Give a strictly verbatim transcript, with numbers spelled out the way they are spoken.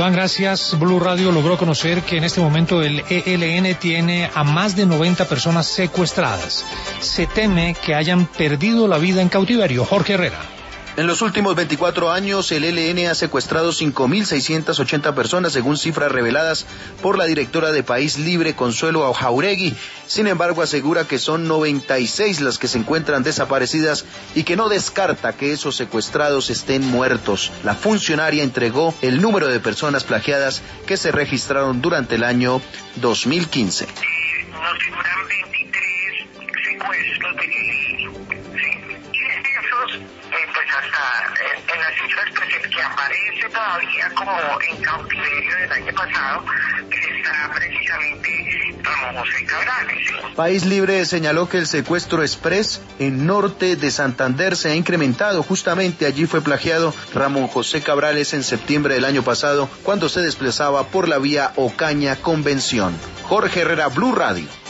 Iván, gracias. Blue Radio logró conocer que en este momento el E L N tiene a más de noventa personas secuestradas. Se teme que hayan perdido la vida en cautiverio. Jorge Herrera. En los últimos veinticuatro años, el E L N ha secuestrado cinco mil seiscientas ochenta personas, según cifras reveladas por la directora de País Libre, Consuelo Jauregui. Sin embargo, asegura que son noventa y seis las que se encuentran desaparecidas y que no descarta que esos secuestrados estén muertos. La funcionaria entregó el número de personas plagiadas que se registraron durante el año dos mil quince. Nos figuran veintitrés secuestros de E L N. Y de esos, eh, pues hasta en, en las cifras pues, que aparece todavía como en cautiverio del año pasado, está precisamente Ramón José Cabrales. País Libre señaló que el secuestro express en norte de Santander se ha incrementado. Justamente allí fue plagiado Ramón José Cabrales en septiembre del año pasado, cuando se desplazaba por la vía Ocaña Convención. Jorge Herrera, Blue Radio.